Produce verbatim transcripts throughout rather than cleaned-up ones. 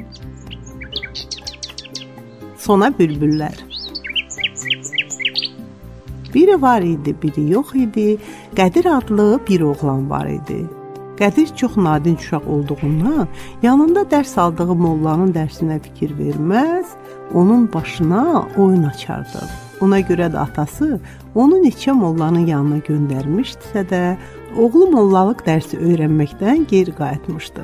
Sona bülbüllər. Biri var idi, biri yox idi. Qədir adlı bir oğlan var idi. Qədir çox nadinc uşaq olduğundan yanında dərs aldığı mollanın dərsinə fikir verməz, onun başına oyun açardı. Ona görə də atası onu neçə mollanın yanına göndərmişdisə də, oğlu mollalıq dərsi öyrənməkdən geri qayıtmışdı.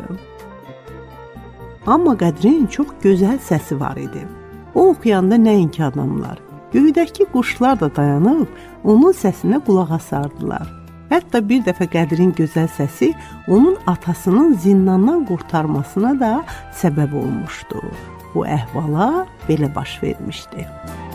Amma Qədirin çox gözəl səsi var idi. O oxuyanda nəinki adamlar, göydəki quşlar da dayanıb onun səsinə qulaq asardılar. Hətta bir dəfə Qədirin gözəl səsi onun atasının zindandan qurtarmasına da səbəb olmuşdu. Bu əhvala belə baş vermişdi.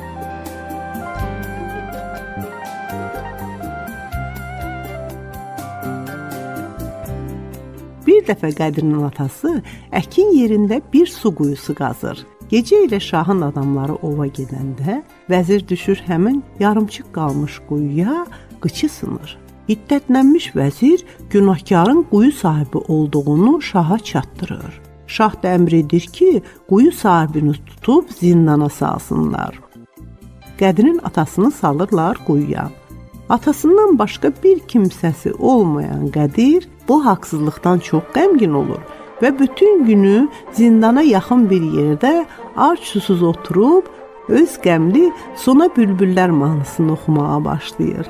Bir dəfə Qədirin atası əkin yerində bir su quyusu qazır. Gecə ilə şahın adamları ova gedəndə vəzir düşür həmin yarımçıq qalmış quyuya, qıçı sınır. Hiddətlənmiş vəzir günahkarın quyu sahibi olduğunu şaha çatdırır. Şah da əmr edir ki, quyu sahibini tutub zindana salsınlar. Qədirin atasını salırlar quyuya. Atasından başqa bir kimsəsi olmayan Qədir bu haqsızlıqdan çox qəmgin olur və bütün günü zindana yaxın bir yerdə ac-susuz oturub öz qəmli Sona bülbüllər mahnısını oxumağa başlayır.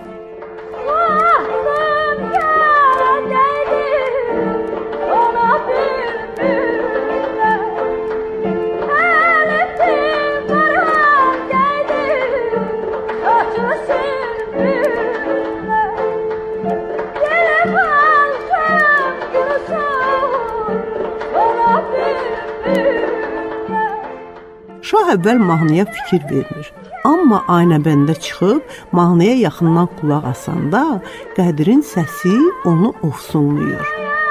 Şah əvvəl mahnıya fikir vermir. Amma Aynəbəndə çıxıb mahnıya yaxından qulaq asanda Qədirin səsi onu ofsunlayır.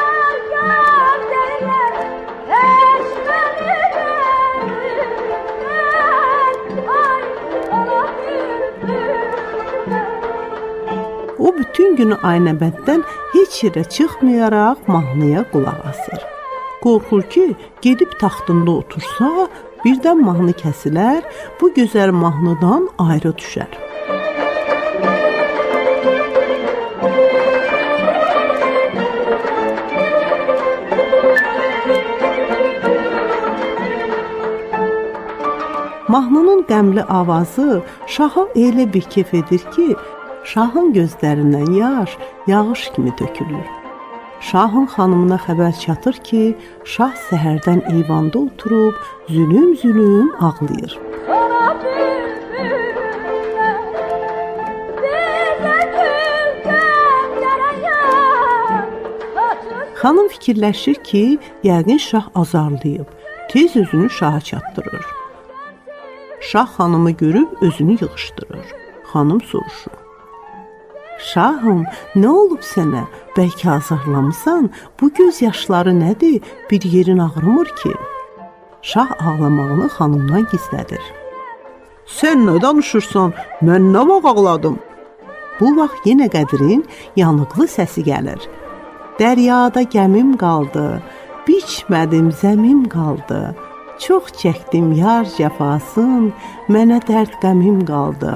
O bütün günü Aynəbənddən heç yerə çıxmayaraq mahnıya qulaq asır. Qorxur ki, gedib taxtında otursa, birdən mahnı kəsilər, bu gözəl mahnıdan ayrı düşər. Mahnının qəmli avazı şaha elə bir kef edir ki, şahın gözlərindən yaş, yağış kimi tökülür. Şahın xanımına xəbər çatır ki, şah səhərdən eyvanda oturub zülüm-zülüm ağlayır. Xanım fikirləşir ki, yəqin şah azarlayıb, tez özünü şaha çatdırır. Şah xanımı görüb özünü yığışdırır. Xanım soruşur. Şahım, nə olub sənə? Bəlkə azarlamısan? Bu göz yaşları nədir? Bir yerin ağrımır ki. Şah ağlamağını xanımdan gizlədir. Sən nə danışırsan? Mən nə vaxt ağladım? Bu vaxt yenə Qədirin yanıqlı səsi gəlir. Dəryada gəmim qaldı, biçmədim zəmim qaldı. Çox çəkdim yar cəfasın, mənə dərd qəmim qaldı.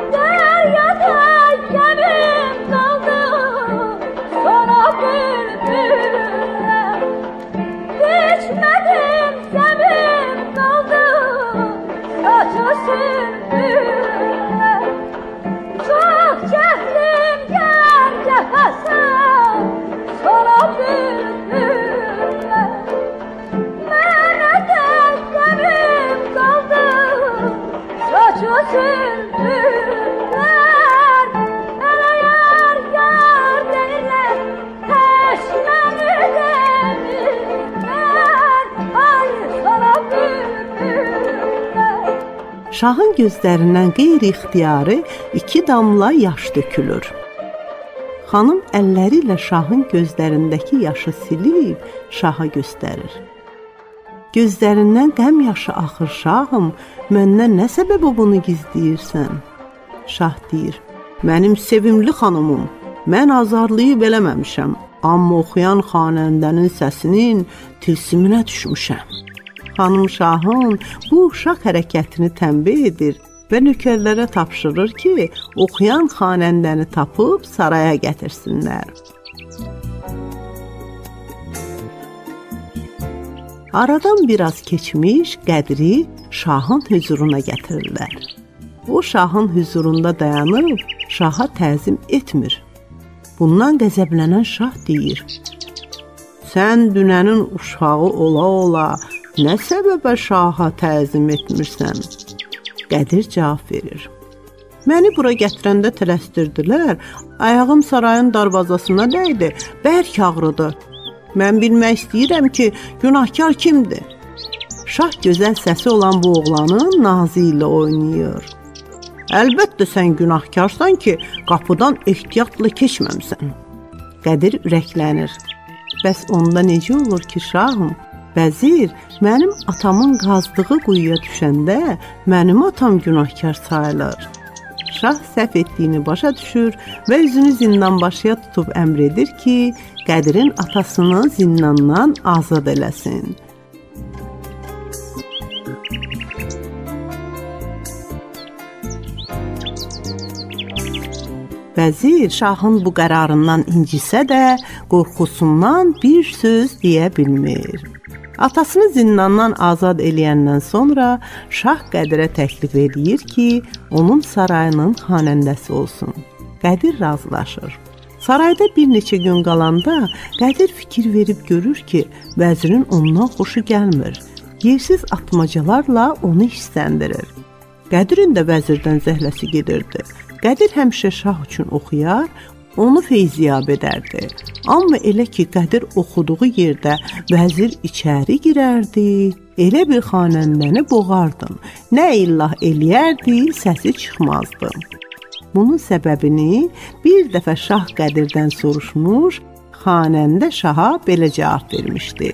Şahın gözlərindən qeyri-ixtiyarı iki damla yaş dökülür. Xanım əlləri ilə şahın gözlərindəki yaşı silib şaha göstərir. Gözlərindən qəm yaşı axır şahım, məndən nə səbəbə bunu gizləyirsən? Şah deyir, mənim sevimli xanımım, mən azarlayıb eləməmişəm, amma oxuyan xanəndənin səsinin tilsiminə düşmüşəm. Xanım Şahın bu uşaq hərəkətini tənbih edir və nökərlərə tapşırır ki, oxuyan xanəndəni tapıb saraya gətirsinlər. Aradan biraz keçmiş Qədiri şahın hüzuruna gətirirlər. O şahın hüzurunda dayanıb şaha təzim etmir. Bundan qəzəblənən şah deyir: "Sən dünənin uşağı ola-ola nə səbəbə şaha təzim etmirsən?" Qədir cavab verir: "Məni bura gətirəndə tələsdirdilər, ayağım sarayın darvazasına dəydi, bərk ağrıdı. Mən bilmək istəyirəm ki, günahkar kimdir?" Şah gözəl səsi olan bu oğlanın nazı ilə oynayır. "Əlbəttə sən günahkarsan ki, qapıdan ehtiyatla keçməmsən." Qədir ürəklənir. "Bəs onda necə olur ki, şahım? Vəzir mənim atamın qazdığı quyuya düşəndə mənim atam günahkar sayılır." Şah səhv etdiyini başa düşür və üzünü zindanbaşıya tutub əmr edir ki, Qədirin atasını zindandan azad eləsin. Vəzir şahın bu qərarından incisə də, qorxusundan bir söz deyə bilmir. Atasını zindandan azad eləyəndən sonra şah Qədirə təklif edir ki, onun sarayının xanəndəsi olsun. Qədir razılaşır. Sarayda bir neçə gün qalanda Qədir fikir verib görür ki, vəzirin ondan xoşu gəlmir. Yersiz atmacalarla onu hissəndirir. Qədirin də vəzirdən zəhləsi gedirdi. Qədir həmişə şah üçün oxuyar, onu feyziyab edərdi. Amma elə ki, Qədir oxuduğu yerdə vəzir içəri girərdi, elə bir xanəndəni boğardın. Nə illah eləyərdi, səsi çıxmazdı. Bunun səbəbini bir dəfə şah Qədirdən soruşmuş, xanəndə şaha belə cavab vermişdi: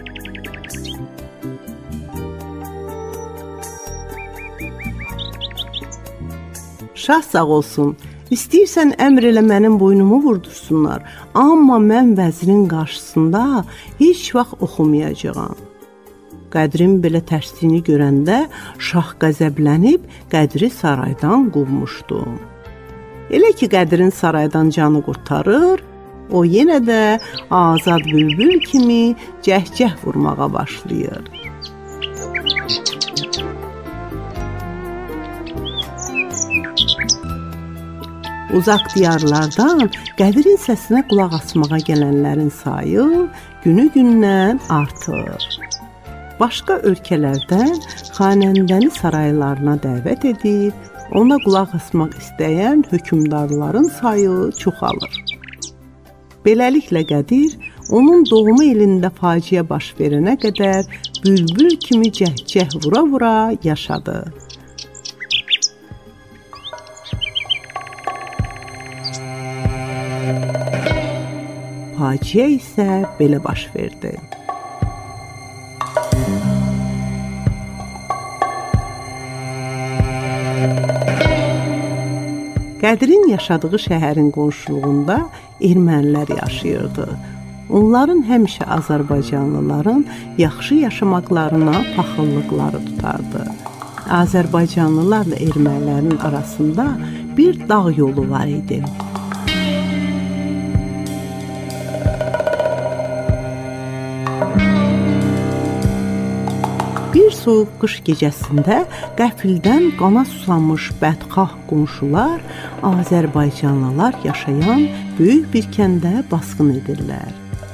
"Şah sağ olsun, istəyirsən əmr elə mənim boynumu vurdursunlar, amma mən vəzirin qarşısında heç vaxt oxumayacağam." Qədirin belə tərsliyini görəndə şah qəzəblənib Qədiri saraydan qovmuşdu. Elə ki, Qədirin saraydan canı qurtarır, o yenə də azad bülbül kimi cəhcəh vurmağa başlayır. Uzaq diyarlardan Qədirin səsinə qulaq asmağa gələnlərin sayı günü-gündən artır. Başqa ölkələrdən xanəndəni saraylarına dəvət edib, ona qulaq asmaq istəyən hökmdarların sayı çoxalır. Beləliklə Qədir onun doğma elində faciə baş verənə qədər bülbül kimi cəhcəh vura-vura yaşadı. Faciə isə belə baş verdi. Qədirin yaşadığı şəhərin qonşuluğunda ermənilər yaşayırdı. Onların həmişə Azərbaycanlıların yaxşı yaşamaqlarına paxıllıqları tutardı. Azərbaycanlılarla ermənilərin arasında bir dağ yolu var idi. Bir soyuq qış gecəsində qəfildən qana susamış bədxah qonşular Azərbaycanlılar yaşayan böyük bir kəndə basqın edirlər.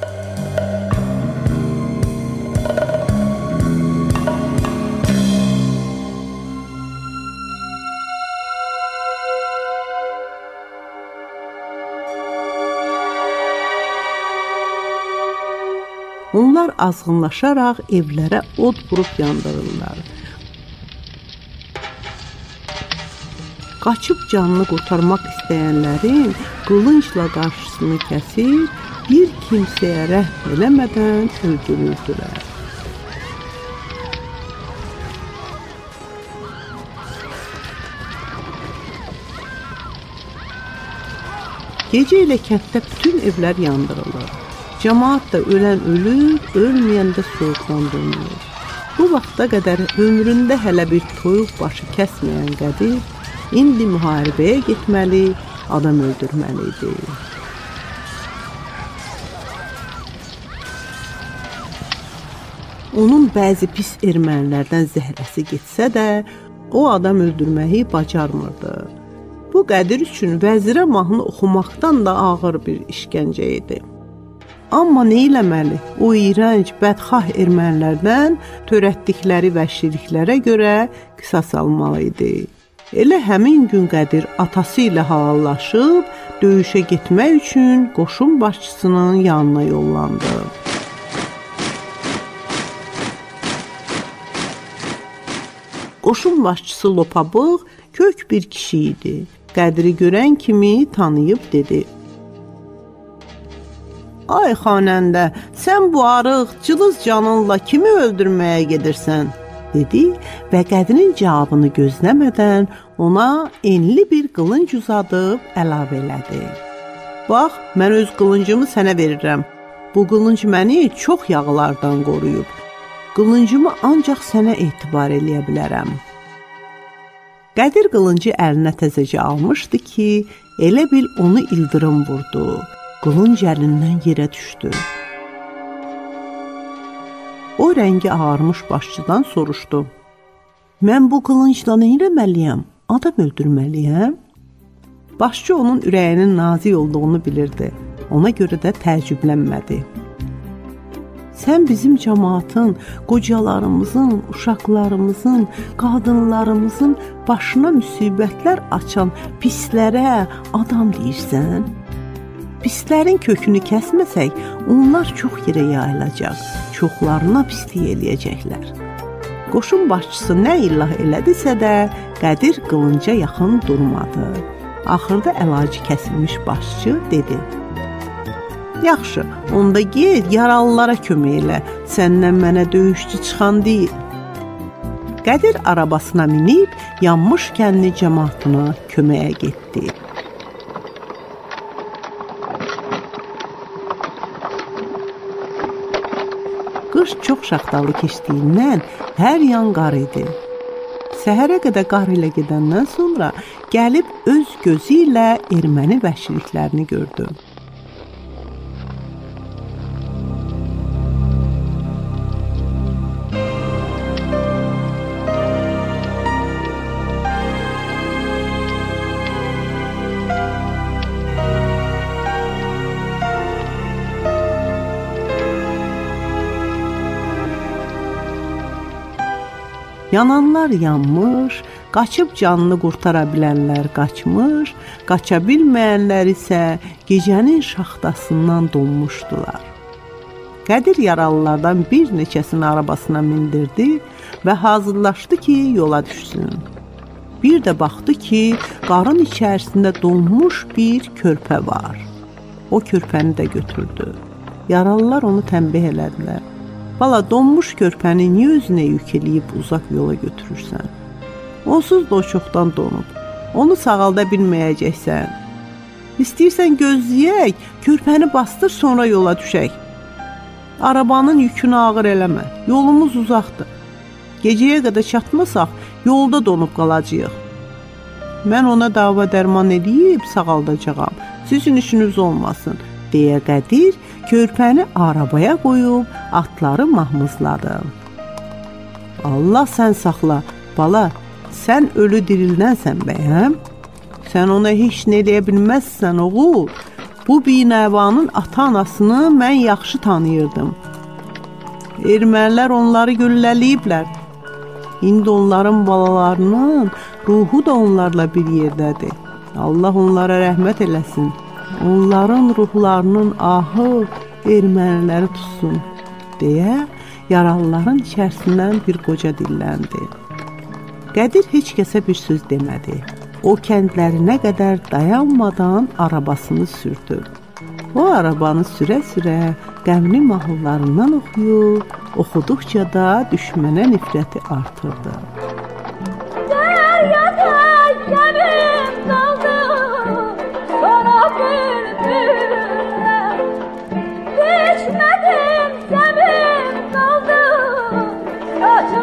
Onlar azğınlaşaraq evlərə od vurub yandırırlar. Qaçıb canını qurtarmaq istəyənlərin qılıncla qarşısını kəsir, bir kimsəyə rəhm eləmədən öldürürdülər. Gecə ilə kənddə bütün evlər yandırılır. Cəmaat da ölən ölür, ölməyən də soyuqdan dönür. Bu vaxta qədər ömründə hələ bir toyuq başı kəsməyən Qədir indi müharibəyə getməli, adam öldürməli idi. Onun bəzi pis ermənilərdən zəhləsi getsə də, o adam öldürməyi bacarmırdı. Bu Qədir üçün vəzirə mahnı oxumaqdan da ağır bir işgəncə idi. Amma nə eləməli? O iyrənc, bədxah ermənilərdən törətdikləri vəhşiliklərə görə qisas almalı idi. Elə həmin gün Qədir atası ilə halallaşıb, döyüşə getmək üçün qoşun başçısının yanına yollandı. Qoşun başçısı lopabıq, kök bir kişi idi. Qədiri görən kimi tanıyıb dedi: "Ay xanəndə, sən bu arıq, cılız canınla kimi öldürməyə gedirsən?" dedi və Qədirin cavabını gözləmədən ona enli bir qılınc uzadıb əlavə elədi: "Bax, mən öz qılıncımı sənə verirəm. Bu qılınc məni çox yağlardan qoruyub. Qılıncımı ancaq sənə etibar eləyə bilərəm." Qədir qılıncı əlinə təzəcə almışdı ki, elə bil onu ildırım vurdu. Qılınc əlindən yerə düşdü. O rəngi ağarmış başçıdan soruşdu: "Mən bu qılıncla nə etməliyəm? Adam öldürməliyəm?" Başçı onun ürəyinin nazik olduğunu bilirdi. Ona görə də təəccüblənmədi. "Sən bizim cəmaatın, qocalarımızın, uşaqlarımızın, qadınlarımızın başına müsibətlər açan pislərə adam deyirsən? Pislərin kökünü kəsməsək, onlar çox yerə yayılacaq, çoxlarına pislik eləyəcəklər." Qoşun başçısı nə illah elədisə də, Qədir qılınca yaxın durmadı. Axırda əlacı kəsilmiş başçı dedi: "Yaxşı, onda get, yaralılara kömək elə, səndən mənə döyüşçü çıxan deyil." Qədir arabasına minib, yanmış kəndli cəmaatına köməyə getdi. Qış çox şaxtalı keçdiyindən hər yan qar idi. Səhərə qədər qar ilə gedəndən sonra gəlib öz gözü ilə erməni vəhşiliklərini gördü. Yananlar yanmış, qaçıb canını qurtara bilənlər qaçmış, qaça bilməyənlər isə gecənin şaxtasından donmuşdular. Qədir yaralılardan bir neçəsini arabasına mindirdi və hazırlaşdı ki, yola düşsün. Bir də baxdı ki, qarın içərisində donmuş bir körpə var. O körpəni də götürdü. Yaralılar onu tənbih elədilər: "Bala, donmuş körpəni niyə özünə yük eləyib uzaq yola götürürsən? Onsuz da o çoxdan donub. Onu sağalda bilməyəcəksən. İstəyirsən gözləyək, körpəni bastır, sonra yola düşək. Arabanın yükünü ağır eləmə, yolumuz uzaqdır. Gecəyə qədər çatmasaq, yolda donub qalacağıq. Mən ona dava dərman edib sağaldacağam, sizin işiniz olmasın," deyə Qədir körpəni arabaya qoyub atları mahmızladı. "Allah sən saxla, bala, sən ölü dirildənsən bəyəm? Sən ona heç nə eləyə bilməzsən, oğul. Bu binəvanın ata-anasını mən yaxşı tanıyırdım. Ermənilər onları gülləliyiblər. İndi onların balalarının ruhu da onlarla bir yerdədir. Allah onlara rəhmət eləsin. Onların ruhlarının ahı erməniləri tutsun," deyə yaralıların içərisindən bir qoca dilləndi. Qədir heç kəsə bir söz demədi. O kəndlərinə qədər dayanmadan arabasını sürdü. O arabanı sürə-sürə qəmli mahnılarından oxuyur, oxuduqca da düşmənə nifrəti artırdı. Düşmədim, səbim qaldı,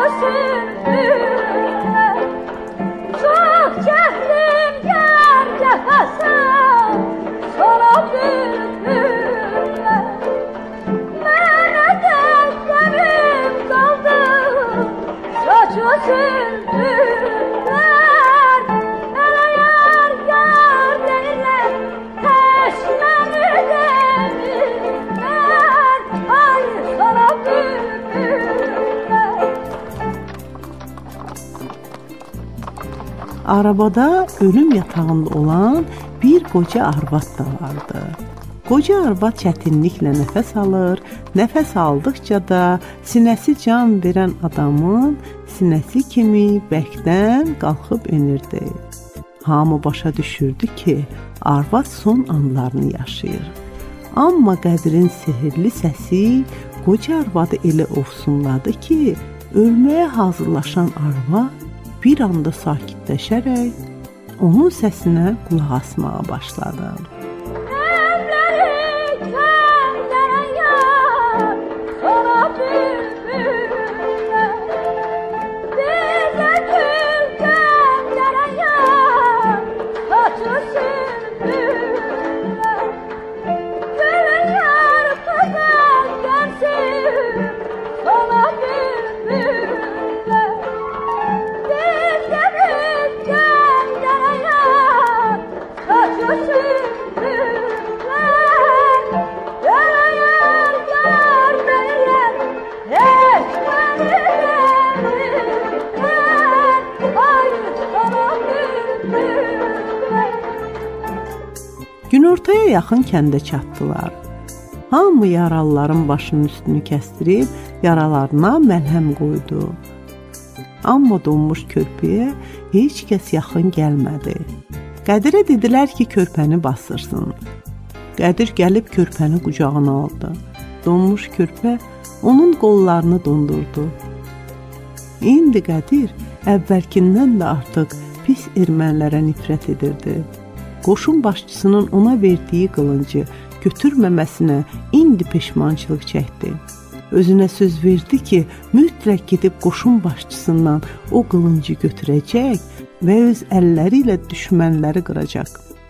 arabada ölüm yatağında olan bir qoca arvad da vardı. Qoca arvad çətinliklə nəfəs alır, nəfəs aldıqca da sinəsi can verən adamın sinəsi kimi bəkdən qalxıb enirdi. Hamı başa düşürdü ki, arvad son anlarını yaşayır. Amma Qədirin sehirli səsi qoca arvadı elə ofsunladı ki, ölməyə hazırlaşan arvad bir anda sakitləşərək onun səsinə qulaq asmağa başladı. Günortaya yaxın kəndə çatdılar. Hamı yaralıların başının üstünü kəsdirib yaralarına məlhəm qoydu. Amma donmuş körpəyə heç kəs yaxın gəlmədi. Qədirə dedilər ki, körpəni basırsın. Qədir gəlib körpəni qucağına aldı. Donmuş körpə onun qollarını dondurdu. İndi Qədir əvvəlkindən də artıq pis ermənilərə nifrət edirdi. Qoşun başçısının ona verdiyi qılıncı götürməməsinə indi peşmançılıq çəkdi. Özünə söz verdi ki, mütləq gedib qoşun başçısından o qılıncı götürəcək və öz əlləri ilə düşmənləri qıracaq.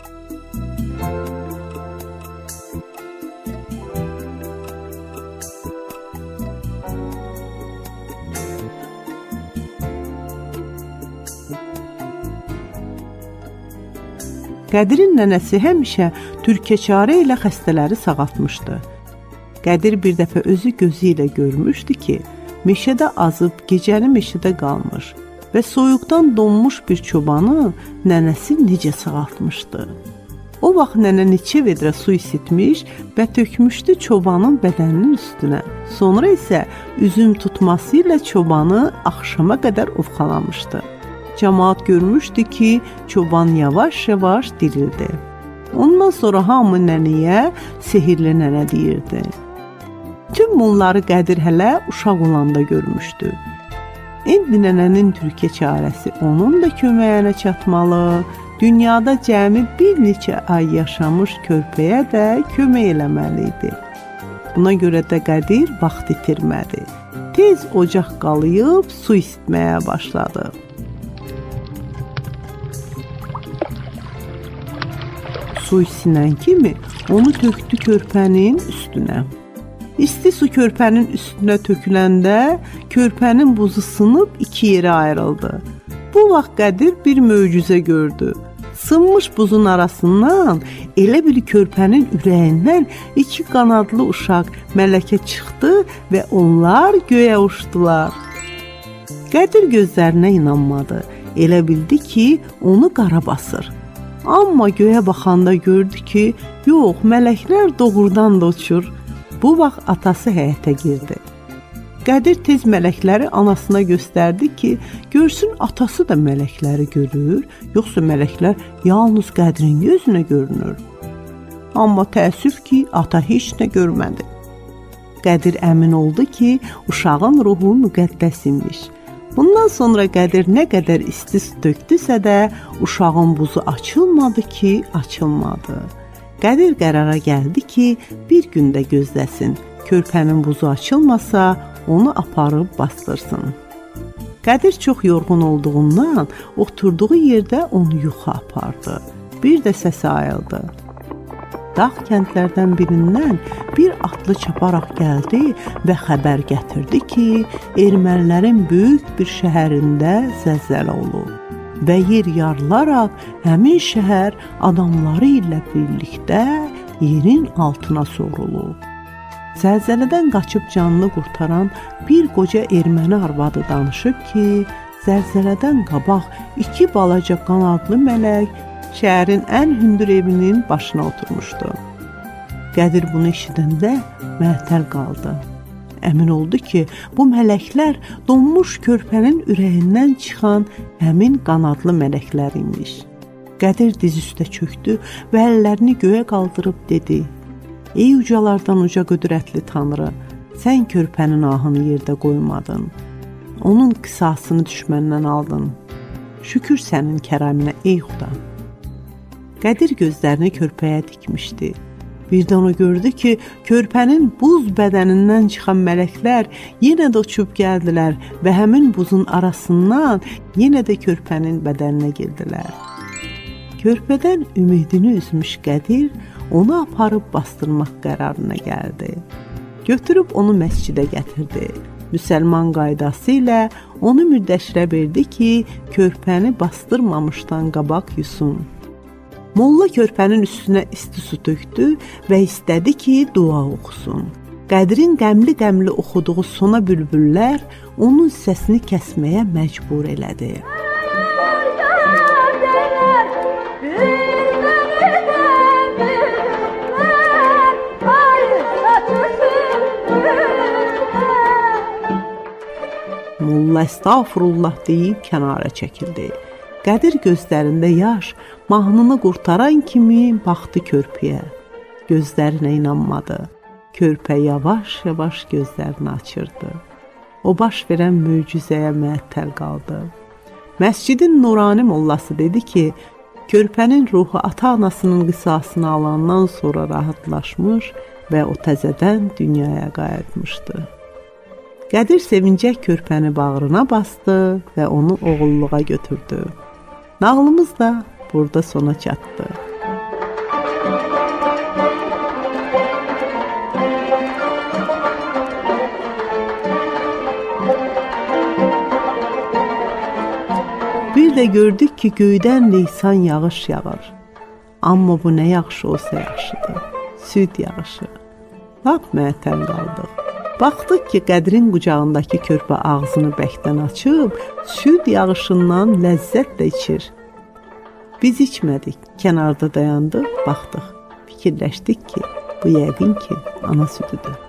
Qədirin nənəsi həmişə türkəçarə ilə xəstələri sağaltmışdı. Qədir bir dəfə özü gözü ilə görmüşdü ki, meşədə azıb gecəni meşədə qalmış və soyuqdan donmuş bir çobanı nənəsi necə sağaltmışdı. O vaxt nənə neçə vedrə su isitmiş və tökmüşdü çobanın bədəninin üstünə. Sonra isə üzüm tutması ilə çobanı axşama qədər ovxalamışdı. Cəmaat görmüşdü ki, çoban yavaş-yavaş dirildi. Ondan sonra hamı nənəyə sehirli nənə deyirdi. Tüm bunları Qədir hələ uşaq olanda görmüşdü. İndi nənənin türkə çarəsi onun da köməyinə çatmalı, dünyada cəmi bir neçə ay yaşamış körpəyə də kömək eləməli idi. Buna görə də Qədir vaxt itirmədi. Tez ocaq qalayıb su isitməyə başladı. Su isinən kimi onu tökdü körpənin üstünə. İsti su körpənin üstünə töküləndə körpənin buzu sınıb iki yerə ayrıldı. Bu vaxt Qədir bir möcüzə gördü. Sınmış buzun arasından elə bil körpənin ürəyindən iki qanadlı uşaq mələkə çıxdı və onlar göyə uçdular. Qədir gözlərinə inanmadı. Elə bildi ki, onu qara basır. Amma göyə baxanda gördü ki, yox, mələklər doğrudan da uçur. Bu vaxt atası həyətə girdi. Qədir tez mələkləri anasına göstərdi ki, görsün atası da mələkləri görür, yoxsa mələklər yalnız Qədirin gözünə görünür. Amma təəssüf ki, ata heç nə görmədi. Qədir əmin oldu ki, uşağın ruhu müqəddəs imiş. Bundan sonra Qədir nə qədər isti su tökdüsə də, uşağın buzu açılmadı ki, açılmadı. Qədir qərara gəldi ki, bir gündə gözləsin. Körpənin buzu açılmasa, onu aparıb bastırsın. Qədir çox yorğun olduğundan oturduğu yerdə onu yuxu apardı. Bir də səsi ayıldı. Dağ kəndlərdən birindən bir atlı çaparaq gəldi və xəbər gətirdi ki, ermənilərin böyük bir şəhərində zəlzələ olub və yer yarılaraq həmin şəhər adamları ilə birlikdə yerin altına sovrulub. Zəlzələdən qaçıb canını qurtaran bir qoca erməni arvadı danışıb ki, zəlzələdən qabaq iki balaca qanadlı mələk şəhərin ən hündür evinin başına oturmuşdu. Qədir bunu eşidəndə məəttəl qaldı. Əmin oldu ki, bu mələklər donmuş körpənin ürəyindən çıxan həmin qanadlı mələklər imiş. Qədir diz üstə çöktü və əllərini göyə qaldırıb dedi: "Ey ucalardan uca qüdrətli Tanrı, sən körpənin ahını yerdə qoymadın. Onun qisasını düşməndən aldın. Şükür sənin kərəminə ey Xuda." Qədir gözlərini körpəyə dikmişdi. Birdən o gördü ki, körpənin buz bədənindən çıxan mələklər yenə də uçub gəldilər və həmin buzun arasından yenə də körpənin bədəninə girdilər. Körpədən ümidini üzmüş Qədir onu aparıb bastırmaq qərarına gəldi. Götürüb onu məscidə gətirdi. Müsəlman qaydası ilə onu müddəşirə verdi ki, körpəni bastırmamışdan qabaq yusun. Molla körpənin üstünə isti su tökdü və istədi ki, dua oxusun. Qədirin qəmli-qəmli oxuduğu sona bülbüllər onun səsini kəsməyə məcbur elədi. Molla estağfurullah deyib kənara çəkildi. Qədir gözlərində yaş, mahnını qurtaran kimi baxdı körpəyə. Gözlərinə inanmadı. Körpə yavaş-yavaş gözlərini açırdı. O baş verən möcüzəyə məəttəl qaldı. Məscidin nurani mollası dedi ki, körpənin ruhu ata-anasının qisasını alandan sonra rahatlaşmış və o təzədən dünyaya qayıtmışdı. Qədir sevincək körpəni bağrına bastı və onu oğulluğa götürdü. Nağlımız da burada sona çatdı. Bir də gördük ki, göydən leysan yağış yağır. Amma bu nə yaxşı olsa yaxşıdır. Süd yağışı. Lap məəttəl qaldıq. Baxdıq ki, Qədirin qucağındakı körpə ağzını bəkdən açıb, süd yağışından ləzzətlə içir. Biz içmədik, kənarda dayandıq, baxdıq. Fikirləşdik ki, bu yəqin ki, ana südüdür.